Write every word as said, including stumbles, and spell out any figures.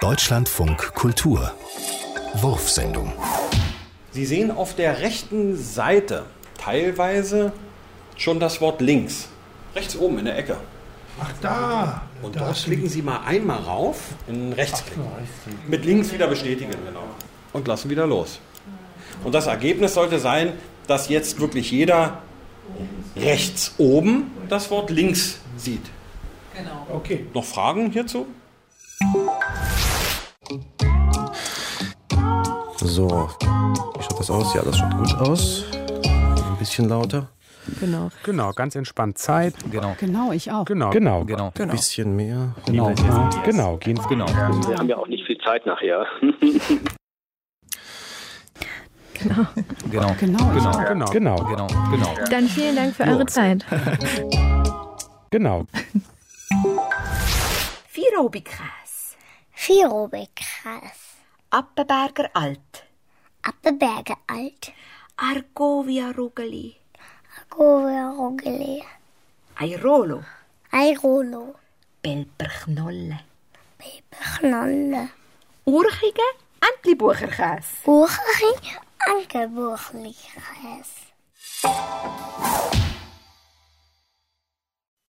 Deutschlandfunk Kultur Wurfsendung. Sie sehen auf der rechten Seite teilweise schon das Wort links. Rechts oben in der Ecke. Ach, da. Und da dort klicken Sie mal einmal rauf, in Rechtsklick. Mit links wieder bestätigen, genau. Und lassen wieder los. Und das Ergebnis sollte sein, dass jetzt wirklich jeder rechts oben das Wort links sieht. Genau. Okay. Noch Fragen hierzu? So, wie schaut das aus? Ja, das schaut gut aus. Ein bisschen lauter. Genau. Genau, ganz entspannt Zeit. Genau. Genau, ich auch. Genau. Genau. Genau. Ein bisschen mehr. Genau. Genau. Genau. Gehen Genau. Wir haben ja auch nicht viel Zeit nachher. Genau. Genau. Genau. Genau. Genau. Genau. Genau. Genau. Dann vielen Dank für eure Zeit. Genau. Vierobigkäse. Vierobigkäse. Appenberger Alt. Appenberger Alt. Argovia Rugeli. Argovia Rugeli. Airolo. Airolo. Belperknolle. Belperknolle. Urchige Entlibucherkäse. Urchige Ankebuchlichkäse.